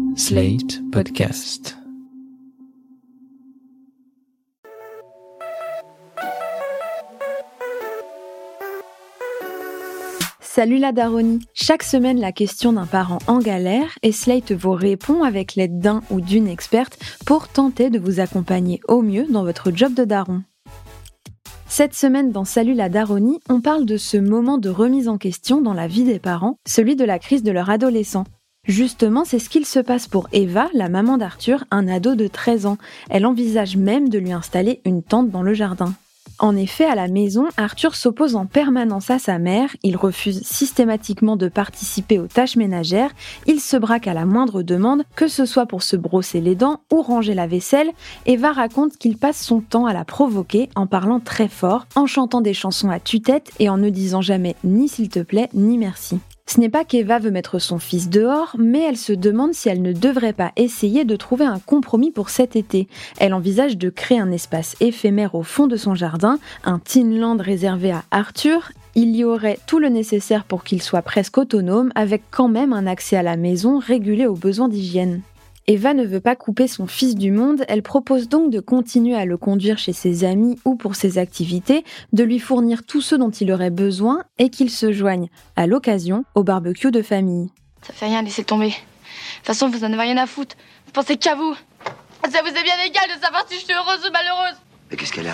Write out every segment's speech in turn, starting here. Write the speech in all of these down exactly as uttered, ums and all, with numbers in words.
Slate Podcast. Salut la daronnie. Chaque semaine, la question d'un parent en galère et Slate vous répond avec l'aide d'un ou d'une experte pour tenter de vous accompagner au mieux dans votre job de daron. Cette semaine, dans Salut la daronnie, on parle de ce moment de remise en question dans la vie des parents, celui de la crise de leur adolescent. Justement, c'est ce qu'il se passe pour Eva, la maman d'Arthur, un ado de treize ans. Elle envisage même de lui installer une tente dans le jardin. En effet, à la maison, Arthur s'oppose en permanence à sa mère, il refuse systématiquement de participer aux tâches ménagères, il se braque à la moindre demande, que ce soit pour se brosser les dents ou ranger la vaisselle. Eva raconte qu'il passe son temps à la provoquer en parlant très fort, en chantant des chansons à tue-tête et en ne disant jamais ni s'il te plaît ni merci. Ce n'est pas qu'Eva veut mettre son fils dehors, mais elle se demande si elle ne devrait pas essayer de trouver un compromis pour cet été. Elle envisage de créer un espace éphémère au fond de son jardin, un teenland réservé à Arthur. Il y aurait tout le nécessaire pour qu'il soit presque autonome, avec quand même un accès à la maison régulé aux besoins d'hygiène. Eva ne veut pas couper son fils du monde, elle propose donc de continuer à le conduire chez ses amis ou pour ses activités, de lui fournir tout ce dont il aurait besoin et qu'il se joigne, à l'occasion, au barbecue de famille. Ça fait rien, laissez tomber. De toute façon, vous en avez rien à foutre. Vous pensez qu'à vous. Ça vous est bien égal de savoir si je suis heureuse ou malheureuse. Mais qu'est-ce qu'elle a ?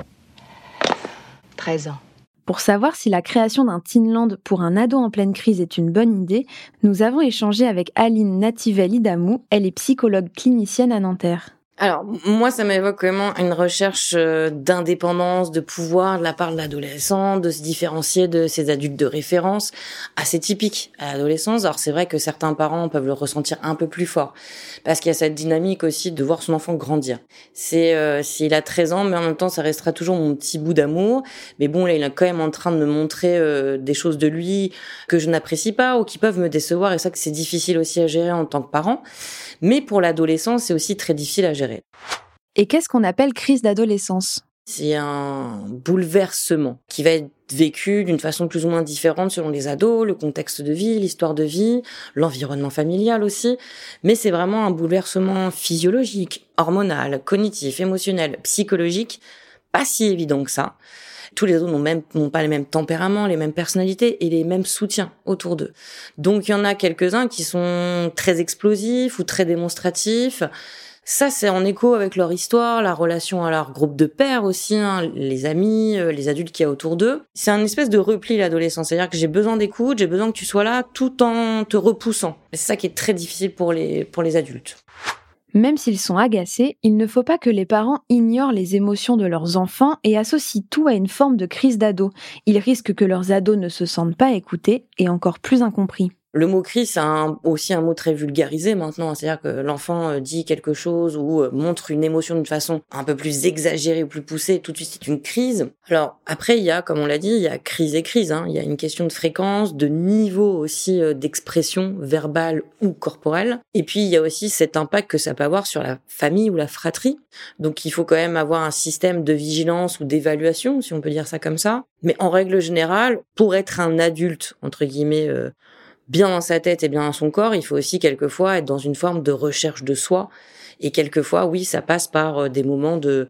treize ans. Pour savoir si la création d'un teenland pour un ado en pleine crise est une bonne idée, nous avons échangé avec Aline Nativelli-Damou, elle est psychologue clinicienne à Nanterre. Alors, moi, ça m'évoque vraiment une recherche d'indépendance, de pouvoir de la part de l'adolescent, de se différencier de ses adultes de référence, assez typique à l'adolescence. Alors, c'est vrai que certains parents peuvent le ressentir un peu plus fort, parce qu'il y a cette dynamique aussi de voir son enfant grandir. C'est, euh, s'il a treize ans, mais en même temps, ça restera toujours mon petit bout d'amour. Mais bon, là, il est quand même en train de me montrer euh, des choses de lui que je n'apprécie pas ou qui peuvent me décevoir, et ça, que c'est difficile aussi à gérer en tant que parent. Mais pour l'adolescent, c'est aussi très difficile à gérer. Et qu'est-ce qu'on appelle crise d'adolescence ? C'est un bouleversement qui va être vécu d'une façon plus ou moins différente selon les ados, le contexte de vie, l'histoire de vie, l'environnement familial aussi. Mais c'est vraiment un bouleversement physiologique, hormonal, cognitif, émotionnel, psychologique, pas si évident que ça. Tous les ados n'ont même n'ont pas les mêmes tempéraments, les mêmes personnalités et les mêmes soutiens autour d'eux. Donc il y en a quelques-uns qui sont très explosifs ou très démonstratifs. Ça, c'est en écho avec leur histoire, la relation à leur groupe de pairs aussi, hein, les amis, les adultes qu'il y a autour d'eux. C'est un espèce de repli, l'adolescence. C'est-à-dire que j'ai besoin d'écoute, j'ai besoin que tu sois là tout en te repoussant. Et c'est ça qui est très difficile pour les, pour les adultes. Même s'ils sont agacés, il ne faut pas que les parents ignorent les émotions de leurs enfants et associent tout à une forme de crise d'ado. Ils risquent que leurs ados ne se sentent pas écoutés et encore plus incompris. Le mot crise, c'est un, aussi un mot très vulgarisé maintenant. C'est-à-dire que l'enfant dit quelque chose ou montre une émotion d'une façon un peu plus exagérée ou plus poussée. Tout de suite, c'est une crise. Alors après, il y a, comme on l'a dit, il y a crise et crise. Hein. Il y a une question de fréquence, de niveau aussi d'expression verbale ou corporelle. Et puis, il y a aussi cet impact que ça peut avoir sur la famille ou la fratrie. Donc, il faut quand même avoir un système de vigilance ou d'évaluation, si on peut dire ça comme ça. Mais en règle générale, pour être un adulte, entre guillemets, euh, bien dans sa tête et bien dans son corps, il faut aussi quelquefois être dans une forme de recherche de soi. Et quelquefois, oui, ça passe par des moments de,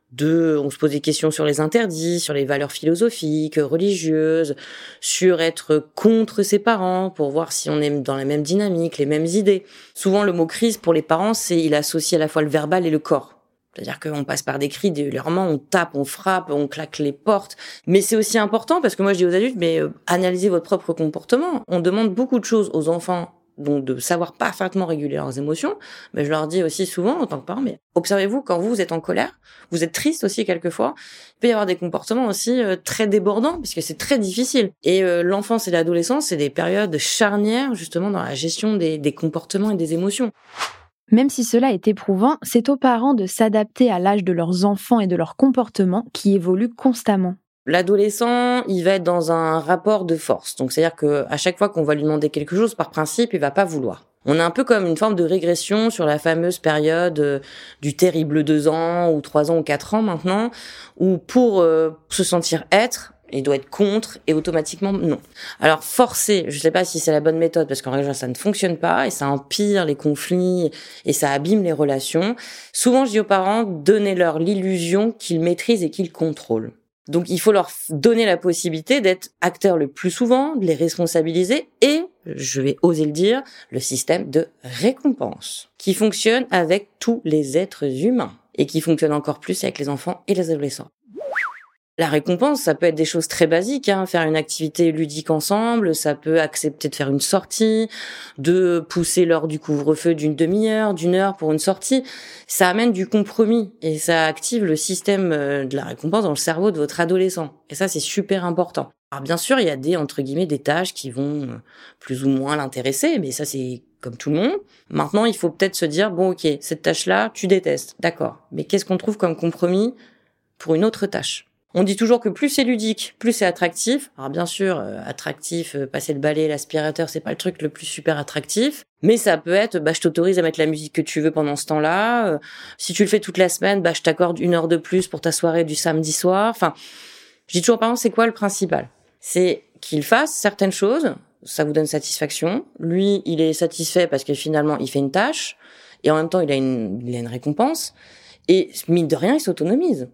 de, on se pose des questions sur les interdits, sur les valeurs philosophiques, religieuses, sur être contre ses parents pour voir si on est dans la même dynamique, les mêmes idées. Souvent, le mot crise pour les parents, c'est, il associe à la fois le verbal et le corps. C'est-à-dire qu'on passe par des cris, des hurlements, on tape, on frappe, on claque les portes. Mais c'est aussi important parce que moi je dis aux adultes, mais euh, analysez votre propre comportement. On demande beaucoup de choses aux enfants, donc de savoir parfaitement réguler leurs émotions. Mais je leur dis aussi souvent, en tant que parent, mais observez-vous quand vous, vous êtes en colère, vous êtes triste aussi quelquefois. Il peut y avoir des comportements aussi euh, très débordants puisque c'est très difficile. Et euh, l'enfance et l'adolescence, c'est des périodes charnières justement dans la gestion des, des comportements et des émotions. Même si cela est éprouvant, c'est aux parents de s'adapter à l'âge de leurs enfants et de leur comportement qui évolue constamment. L'adolescent, il va être dans un rapport de force. Donc, c'est-à-dire que à chaque fois qu'on va lui demander quelque chose, par principe, il va pas vouloir. On est un peu comme une forme de régression sur la fameuse période euh, du terrible deux ans ou trois ans ou quatre ans maintenant, où pour euh, se sentir être, Il doit être contre et automatiquement non. Alors forcer, je sais pas si c'est la bonne méthode parce qu'en réalité ça ne fonctionne pas et ça empire les conflits et ça abîme les relations. Souvent je dis aux parents, donnez-leur l'illusion qu'ils maîtrisent et qu'ils contrôlent. Donc il faut leur donner la possibilité d'être acteurs le plus souvent, de les responsabiliser et, je vais oser le dire, le système de récompense qui fonctionne avec tous les êtres humains et qui fonctionne encore plus avec les enfants et les adolescents. La récompense, ça peut être des choses très basiques, hein, faire une activité ludique ensemble, ça peut accepter de faire une sortie, de pousser l'heure du couvre-feu d'une demi-heure, d'une heure pour une sortie. Ça amène du compromis et ça active le système de la récompense dans le cerveau de votre adolescent. Et ça, c'est super important. Alors bien sûr, il y a des, entre guillemets, des tâches qui vont plus ou moins l'intéresser, mais ça, c'est comme tout le monde. Maintenant, il faut peut-être se dire, bon, ok, cette tâche-là, tu détestes, d'accord. Mais qu'est-ce qu'on trouve comme compromis pour une autre tâche ? On dit toujours que plus c'est ludique, plus c'est attractif. Alors bien sûr, euh, attractif, euh, passer le balai, l'aspirateur, c'est pas le truc le plus super attractif. Mais ça peut être, bah je t'autorise à mettre la musique que tu veux pendant ce temps-là. Euh, si tu le fais toute la semaine, bah je t'accorde une heure de plus pour ta soirée du samedi soir. Enfin, je dis toujours aux parents, c'est quoi le principal ? C'est qu'il fasse certaines choses, ça vous donne satisfaction. Lui, il est satisfait parce que finalement, il fait une tâche. Et en même temps, il a une, il a une récompense. Et mine de rien, il s'autonomise.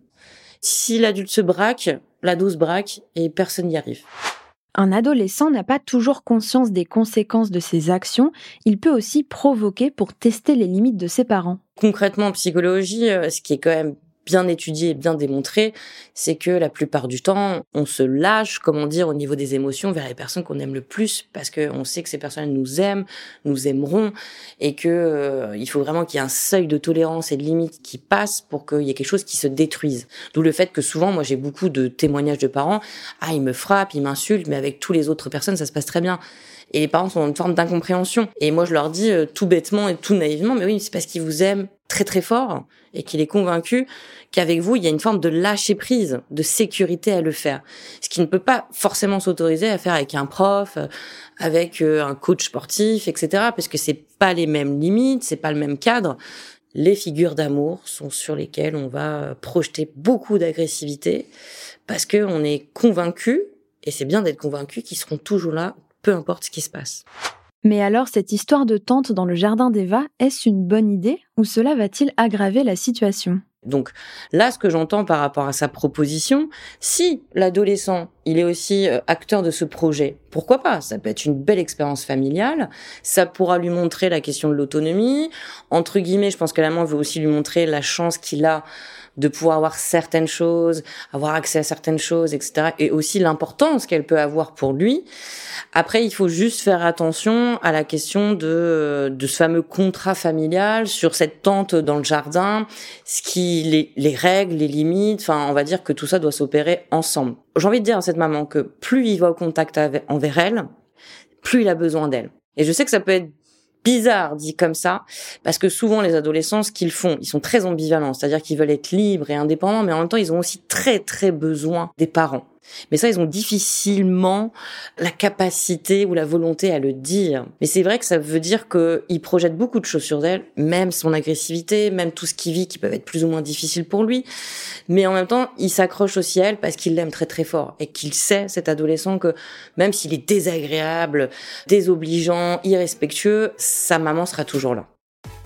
Si l'adulte se braque, l'ado se braque et personne n'y arrive. Un adolescent n'a pas toujours conscience des conséquences de ses actions. Il peut aussi provoquer pour tester les limites de ses parents. Concrètement, en psychologie, ce qui est quand même bien étudié et bien démontré, c'est que la plupart du temps, on se lâche, comment dire, au niveau des émotions vers les personnes qu'on aime le plus, parce que on sait que ces personnes nous aiment, nous aimeront, et que euh, il faut vraiment qu'il y ait un seuil de tolérance et de limite qui passe pour qu'il y ait quelque chose qui se détruise. D'où le fait que souvent, moi, j'ai beaucoup de témoignages de parents, ah, ils me frappent, ils m'insultent, mais avec tous les autres personnes, ça se passe très bien. Et les parents sont dans une forme d'incompréhension. Et moi, je leur dis euh, tout bêtement et tout naïvement, mais oui, c'est parce qu'ils vous aiment très très fort et qu'il est convaincu qu'avec vous, il y a une forme de lâcher prise, de sécurité à le faire. Ce qui ne peut pas forcément s'autoriser à faire avec un prof, avec un coach sportif, et cetera. Parce que c'est pas les mêmes limites, c'est pas le même cadre. Les figures d'amour sont sur lesquelles on va projeter beaucoup d'agressivité parce que on est convaincu, et c'est bien d'être convaincu, qu'ils seront toujours là, peu importe ce qui se passe. Mais alors, cette histoire de tente dans le jardin d'Eva, est-ce une bonne idée ou cela va-t-il aggraver la situation ? Donc là, ce que j'entends par rapport à sa proposition, si l'adolescent, il est aussi acteur de ce projet, pourquoi pas ? Ça peut être une belle expérience familiale, ça pourra lui montrer la question de l'autonomie. Entre guillemets, je pense que la maman veut aussi lui montrer la chance qu'il a de pouvoir avoir certaines choses, avoir accès à certaines choses, et cetera. Et aussi l'importance qu'elle peut avoir pour lui. Après, il faut juste faire attention à la question de, de ce fameux contrat familial sur cette tente dans le jardin, ce qui, les, les règles, les limites, enfin, on va dire que tout ça doit s'opérer ensemble. J'ai envie de dire à cette maman que plus il va au contact avec, envers elle, plus il a besoin d'elle. Et je sais que ça peut être bizarre dit comme ça, parce que souvent les adolescents, ce qu'ils font, ils sont très ambivalents, c'est-à-dire qu'ils veulent être libres et indépendants, mais en même temps, ils ont aussi très très besoin des parents. Mais ça, ils ont difficilement la capacité ou la volonté à le dire. Mais c'est vrai que ça veut dire qu'ils projettent beaucoup de choses sur elle, même son agressivité, même tout ce qu'il vit qui peuvent être plus ou moins difficiles pour lui. Mais en même temps, il s'accroche aussi à elle parce qu'il l'aime très très fort et qu'il sait, cet adolescent, que même s'il est désagréable, désobligeant, irrespectueux, sa maman sera toujours là.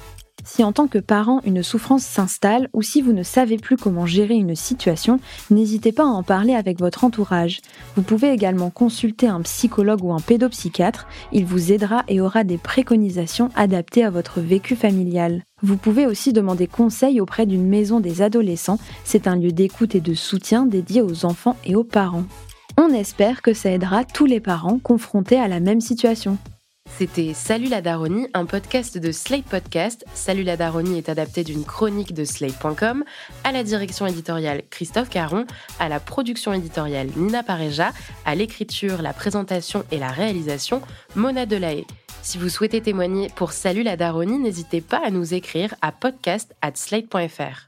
Si en tant que parent, une souffrance s'installe ou si vous ne savez plus comment gérer une situation, n'hésitez pas à en parler avec votre entourage. Vous pouvez également consulter un psychologue ou un pédopsychiatre. Il vous aidera et aura des préconisations adaptées à votre vécu familial. Vous pouvez aussi demander conseil auprès d'une maison des adolescents. C'est un lieu d'écoute et de soutien dédié aux enfants et aux parents. On espère que ça aidera tous les parents confrontés à la même situation. C'était Salut la Daronie, un podcast de Slate Podcast. Salut la Daronie est adapté d'une chronique de slate point com, à la direction éditoriale Christophe Caron, à la production éditoriale Nina Pareja, à l'écriture, la présentation et la réalisation Mona Delahaye. Si vous souhaitez témoigner pour Salut la Daronie, n'hésitez pas à nous écrire à podcast arobase slate point f r.